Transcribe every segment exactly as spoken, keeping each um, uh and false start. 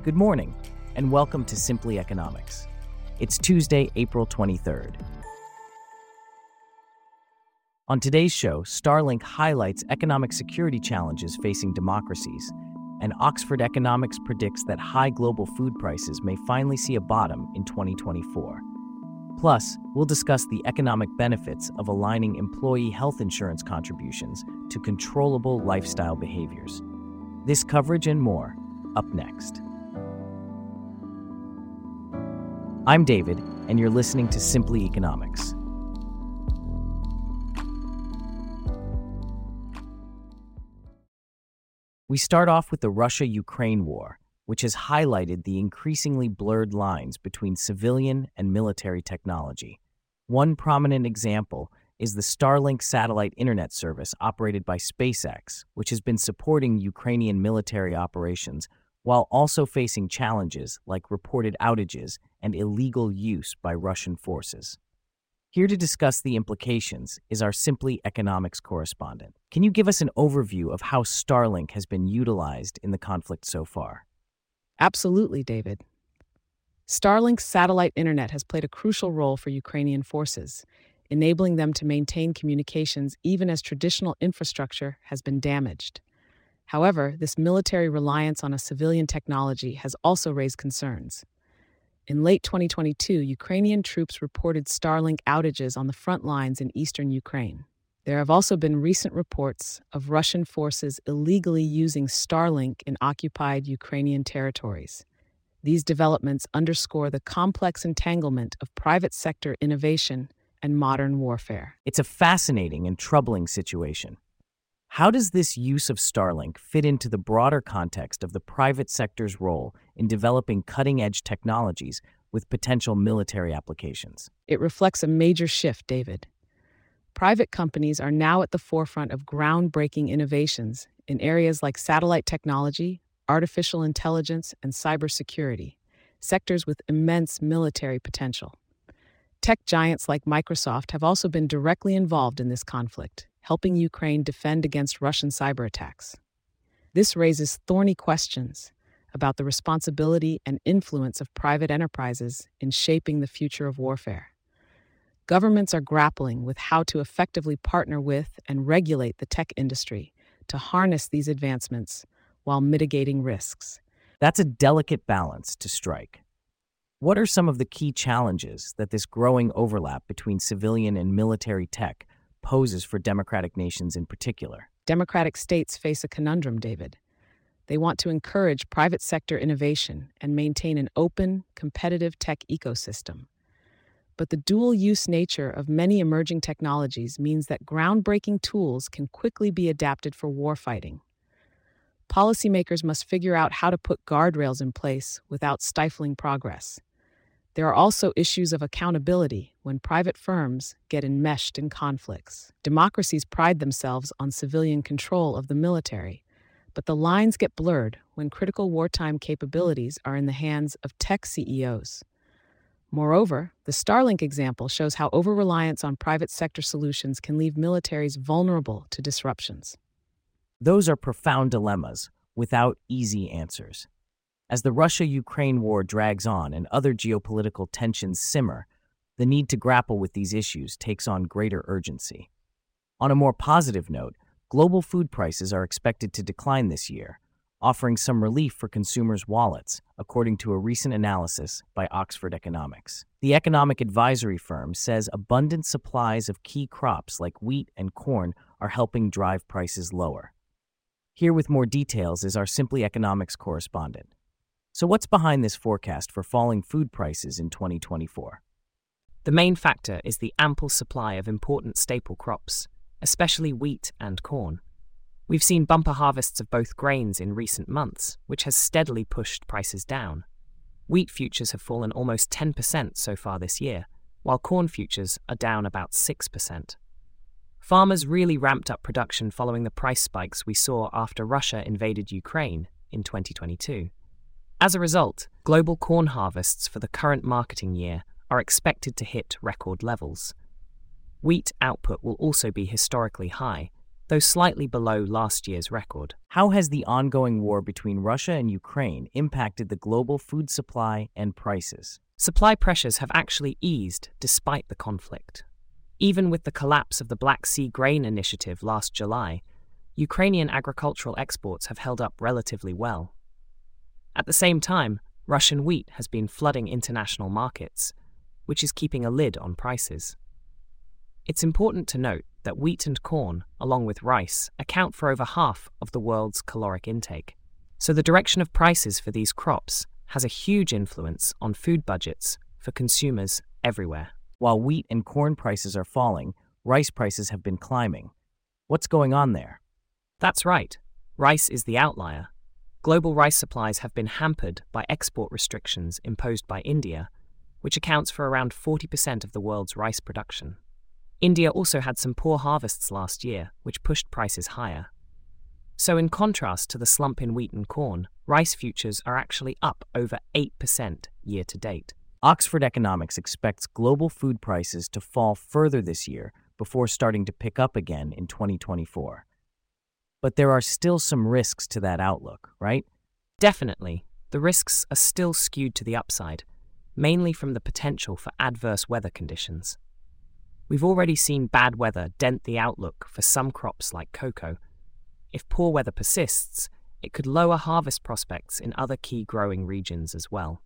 Good morning, and welcome to Simply Economics. It's Tuesday, April twenty-third. On today's show, Starlink highlights economic security challenges facing democracies, and Oxford Economics predicts that high global food prices may finally see a bottom in twenty twenty-four. Plus, we'll discuss the economic benefits of aligning employee health insurance contributions to controllable lifestyle behaviors. This coverage and more, up next. I'm David, and you're listening to Simply Economics. We start off with the Russia-Ukraine war, which has highlighted the increasingly blurred lines between civilian and military technology. One prominent example is the Starlink satellite internet service operated by SpaceX, which has been supporting Ukrainian military operations while also facing challenges like reported outages and illegal use by Russian forces. Here to discuss the implications is our Simply Economics correspondent. Can you give us an overview of how Starlink has been utilized in the conflict so far? Absolutely, David. Starlink's satellite internet has played a crucial role for Ukrainian forces, enabling them to maintain communications even as traditional infrastructure has been damaged. However, this military reliance on a civilian technology has also raised concerns. In late twenty twenty-two, Ukrainian troops reported Starlink outages on the front lines in eastern Ukraine. There have also been recent reports of Russian forces illegally using Starlink in occupied Ukrainian territories. These developments underscore the complex entanglement of private sector innovation and modern warfare. It's a fascinating and troubling situation. How does this use of Starlink fit into the broader context of the private sector's role in developing cutting-edge technologies with potential military applications? It reflects a major shift, David. Private companies are now at the forefront of groundbreaking innovations in areas like satellite technology, artificial intelligence, and cybersecurity, sectors with immense military potential. Tech giants like Microsoft have also been directly involved in this conflict, helping Ukraine defend against Russian cyber attacks. This raises thorny questions about the responsibility and influence of private enterprises in shaping the future of warfare. Governments are grappling with how to effectively partner with and regulate the tech industry to harness these advancements while mitigating risks. That's a delicate balance to strike. What are some of the key challenges that this growing overlap between civilian and military tech poses for democratic nations in particular? Democratic states face a conundrum, David. They want to encourage private sector innovation and maintain an open, competitive tech ecosystem. But the dual-use nature of many emerging technologies means that groundbreaking tools can quickly be adapted for warfighting. Policymakers must figure out how to put guardrails in place without stifling progress. There are also issues of accountability when private firms get enmeshed in conflicts. Democracies pride themselves on civilian control of the military, but the lines get blurred when critical wartime capabilities are in the hands of tech C E Os. Moreover, the Starlink example shows how over-reliance on private sector solutions can leave militaries vulnerable to disruptions. Those are profound dilemmas without easy answers. As the Russia-Ukraine war drags on and other geopolitical tensions simmer, the need to grapple with these issues takes on greater urgency. On a more positive note, global food prices are expected to decline this year, offering some relief for consumers' wallets, according to a recent analysis by Oxford Economics. The economic advisory firm says abundant supplies of key crops like wheat and corn are helping drive prices lower. Here with more details is our Simply Economics correspondent. So what's behind this forecast for falling food prices in twenty twenty-four? The main factor is the ample supply of important staple crops, especially wheat and corn. We've seen bumper harvests of both grains in recent months, which has steadily pushed prices down. Wheat futures have fallen almost ten percent so far this year, while corn futures are down about six percent. Farmers really ramped up production following the price spikes we saw after Russia invaded Ukraine in twenty twenty-two. As a result, global corn harvests for the current marketing year are expected to hit record levels. Wheat output will also be historically high, though slightly below last year's record. How has the ongoing war between Russia and Ukraine impacted the global food supply and prices? Supply pressures have actually eased despite the conflict. Even with the collapse of the Black Sea Grain Initiative last July, Ukrainian agricultural exports have held up relatively well. At the same time, Russian wheat has been flooding international markets, which is keeping a lid on prices. It's important to note that wheat and corn, along with rice, account for over half of the world's caloric intake. So the direction of prices for these crops has a huge influence on food budgets for consumers everywhere. While wheat and corn prices are falling, rice prices have been climbing. What's going on there? That's right. Rice is the outlier. Global rice supplies have been hampered by export restrictions imposed by India, which accounts for around forty percent of the world's rice production. India also had some poor harvests last year, which pushed prices higher. So in contrast to the slump in wheat and corn, rice futures are actually up over eight percent year to date. Oxford Economics expects global food prices to fall further this year before starting to pick up again in twenty twenty-four. But there are still some risks to that outlook, right? Definitely. The risks are still skewed to the upside, mainly from the potential for adverse weather conditions. We've already seen bad weather dent the outlook for some crops like cocoa. If poor weather persists, it could lower harvest prospects in other key growing regions as well.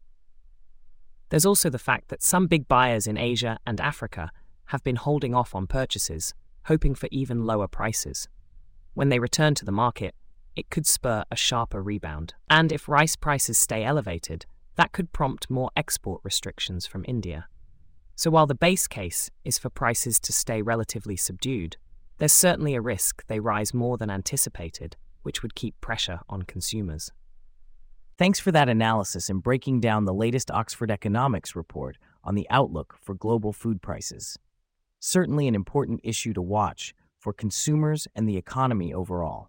There's also the fact that some big buyers in Asia and Africa have been holding off on purchases, hoping for even lower prices. When they return to the market, it could spur a sharper rebound. And if rice prices stay elevated, that could prompt more export restrictions from India. So while the base case is for prices to stay relatively subdued, there's certainly a risk they rise more than anticipated, which would keep pressure on consumers. Thanks for that analysis and breaking down the latest Oxford Economics report on the outlook for global food prices. Certainly an important issue to watch for consumers and the economy overall.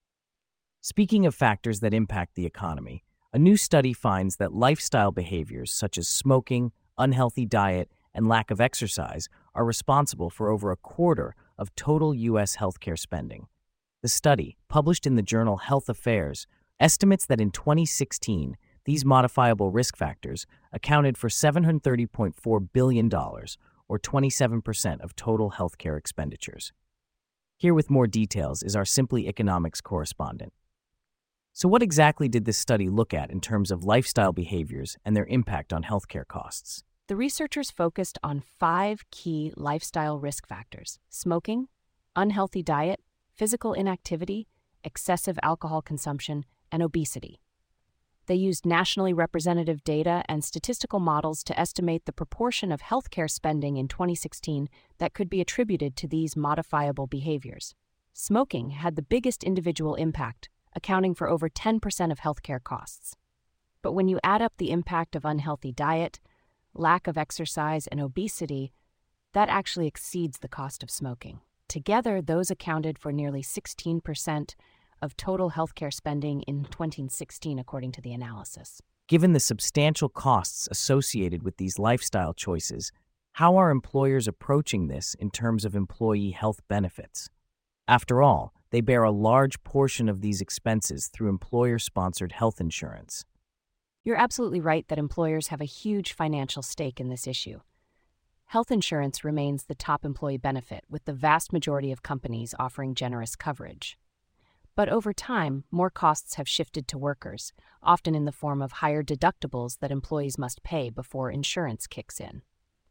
Speaking of factors that impact the economy, a new study finds that lifestyle behaviors such as smoking, unhealthy diet, and lack of exercise are responsible for over a quarter of total U S healthcare spending. The study, published in the journal Health Affairs, estimates that in twenty sixteen, these modifiable risk factors accounted for seven hundred thirty point four billion dollars, or twenty-seven percent of total healthcare expenditures. Here with more details is our Simply Economics correspondent. So what exactly did this study look at in terms of lifestyle behaviors and their impact on healthcare costs? The researchers focused on five key lifestyle risk factors: smoking, unhealthy diet, physical inactivity, excessive alcohol consumption, and obesity. They used nationally representative data and statistical models to estimate the proportion of healthcare spending in twenty sixteen that could be attributed to these modifiable behaviors. Smoking had the biggest individual impact, accounting for over ten percent of healthcare costs. But when you add up the impact of unhealthy diet, lack of exercise, and obesity, that actually exceeds the cost of smoking. Together, those accounted for nearly sixteen percent of total healthcare spending in twenty sixteen, according to the analysis. Given the substantial costs associated with these lifestyle choices, how are employers approaching this in terms of employee health benefits? After all, they bear a large portion of these expenses through employer-sponsored health insurance. You're absolutely right that employers have a huge financial stake in this issue. Health insurance remains the top employee benefit, with the vast majority of companies offering generous coverage. But over time, more costs have shifted to workers, often in the form of higher deductibles that employees must pay before insurance kicks in.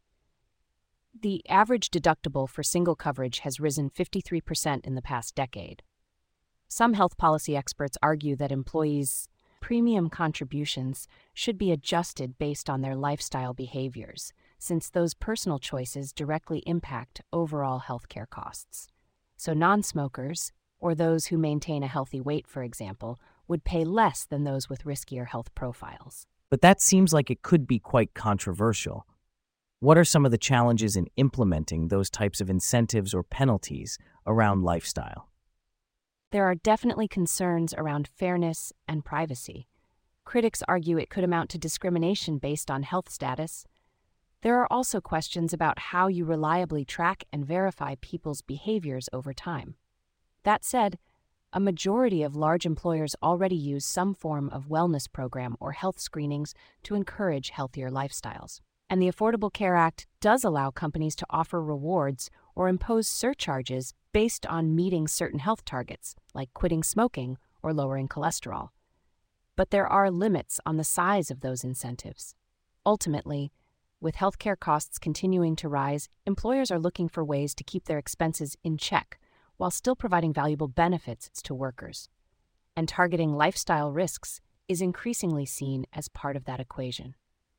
The average deductible for single coverage has risen fifty-three percent in the past decade. Some health policy experts argue that employees' premium contributions should be adjusted based on their lifestyle behaviors, since those personal choices directly impact overall healthcare costs. So non-smokers, or those who maintain a healthy weight, for example, would pay less than those with riskier health profiles. But that seems like it could be quite controversial. What are some of the challenges in implementing those types of incentives or penalties around lifestyle? There are definitely concerns around fairness and privacy. Critics argue it could amount to discrimination based on health status. There are also questions about how you reliably track and verify people's behaviors over time. That said, a majority of large employers already use some form of wellness program or health screenings to encourage healthier lifestyles. And the Affordable Care Act does allow companies to offer rewards or impose surcharges based on meeting certain health targets, like quitting smoking or lowering cholesterol. But there are limits on the size of those incentives. Ultimately, with healthcare costs continuing to rise, employers are looking for ways to keep their expenses in check while still providing valuable benefits to workers. And targeting lifestyle risks is increasingly seen as part of that equation.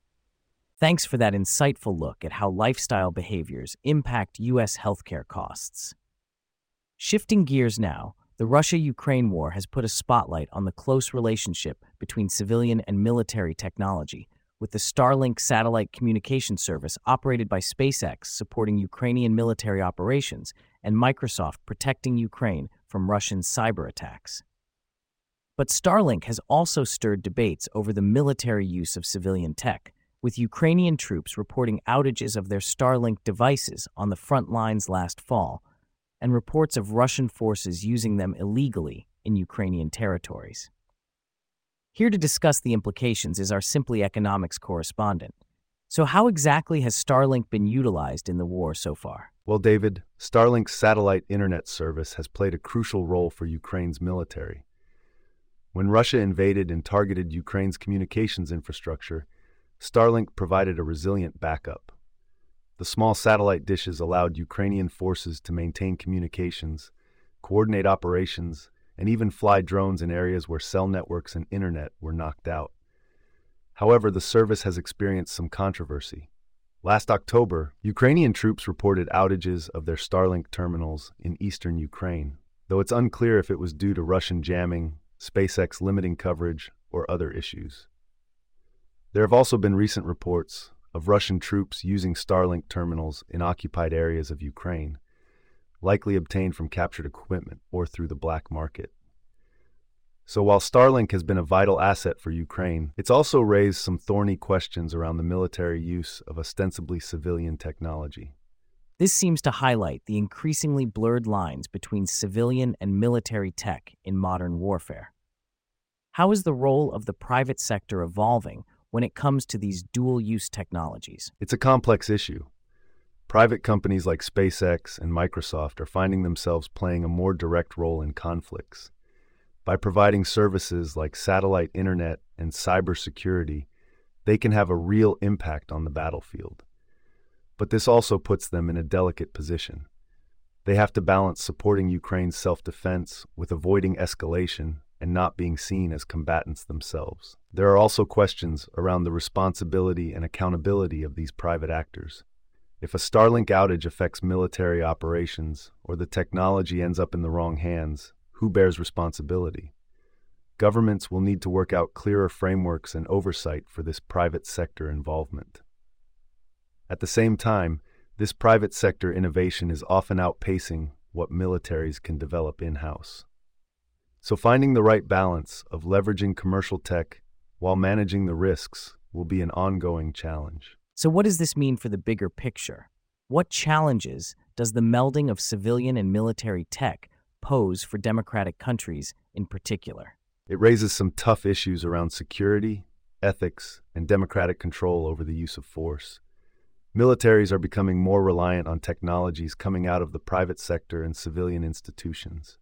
Thanks for that insightful look at how lifestyle behaviors impact U S healthcare costs. Shifting gears now, the Russia-Ukraine war has put a spotlight on the close relationship between civilian and military technology, with the Starlink satellite communication service operated by SpaceX supporting Ukrainian military operations and Microsoft protecting Ukraine from Russian cyber attacks. But Starlink has also stirred debates over the military use of civilian tech, with Ukrainian troops reporting outages of their Starlink devices on the front lines last fall, and reports of Russian forces using them illegally in Ukrainian territories. Here to discuss the implications is our Simply Economics correspondent. So how exactly has Starlink been utilized in the war so far? Well, David, Starlink's satellite internet service has played a crucial role for Ukraine's military. When Russia invaded and targeted Ukraine's communications infrastructure, Starlink provided a resilient backup. The small satellite dishes allowed Ukrainian forces to maintain communications, coordinate operations, and even fly drones in areas where cell networks and internet were knocked out. However, the service has experienced some controversy. Last October, Ukrainian troops reported outages of their Starlink terminals in eastern Ukraine, though it's unclear if it was due to Russian jamming, SpaceX limiting coverage, or other issues. There have also been recent reports of Russian troops using Starlink terminals in occupied areas of Ukraine, likely obtained from captured equipment or through the black market. So while Starlink has been a vital asset for Ukraine, it's also raised some thorny questions around the military use of ostensibly civilian technology. This seems to highlight the increasingly blurred lines between civilian and military tech in modern warfare. How is the role of the private sector evolving when it comes to these dual-use technologies? It's a complex issue. Private companies like SpaceX and Microsoft are finding themselves playing a more direct role in conflicts. By providing services like satellite internet and cybersecurity, they can have a real impact on the battlefield. But this also puts them in a delicate position. They have to balance supporting Ukraine's self-defense with avoiding escalation and not being seen as combatants themselves. There are also questions around the responsibility and accountability of these private actors. If a Starlink outage affects military operations or the technology ends up in the wrong hands, who bears responsibility? Governments will need to work out clearer frameworks and oversight for this private sector involvement. At the same time, this private sector innovation is often outpacing what militaries can develop in-house. So finding the right balance of leveraging commercial tech while managing the risks will be an ongoing challenge. So what does this mean for the bigger picture? What challenges does the melding of civilian and military tech pose for democratic countries in particular? It raises some tough issues around security, ethics, and democratic control over the use of force. Militaries are becoming more reliant on technologies coming out of the private sector and civilian institutions.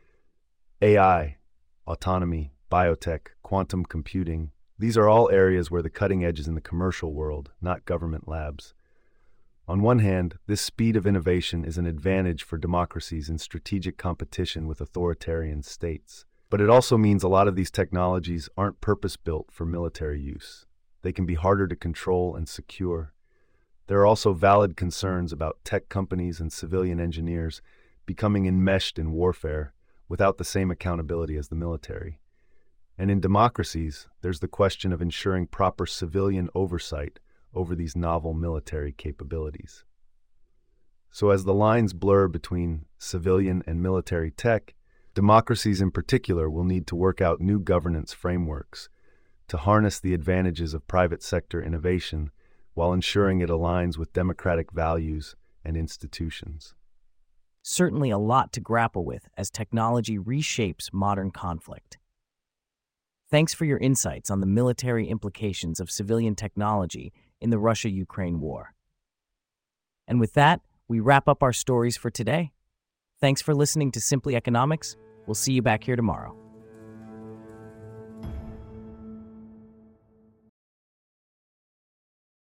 A I, autonomy, biotech, quantum computing, these are all areas where the cutting edge is in the commercial world, not government labs. On one hand, this speed of innovation is an advantage for democracies in strategic competition with authoritarian states. But it also means a lot of these technologies aren't purpose-built for military use. They can be harder to control and secure. There are also valid concerns about tech companies and civilian engineers becoming enmeshed in warfare without the same accountability as the military. And in democracies, there's the question of ensuring proper civilian oversight over these novel military capabilities. So as the lines blur between civilian and military tech, democracies in particular will need to work out new governance frameworks to harness the advantages of private sector innovation while ensuring it aligns with democratic values and institutions. Certainly a lot to grapple with as technology reshapes modern conflict. Thanks for your insights on the military implications of civilian technology in the Russia-Ukraine war. And with that, we wrap up our stories for today. Thanks for listening to Simply Economics. We'll see you back here tomorrow.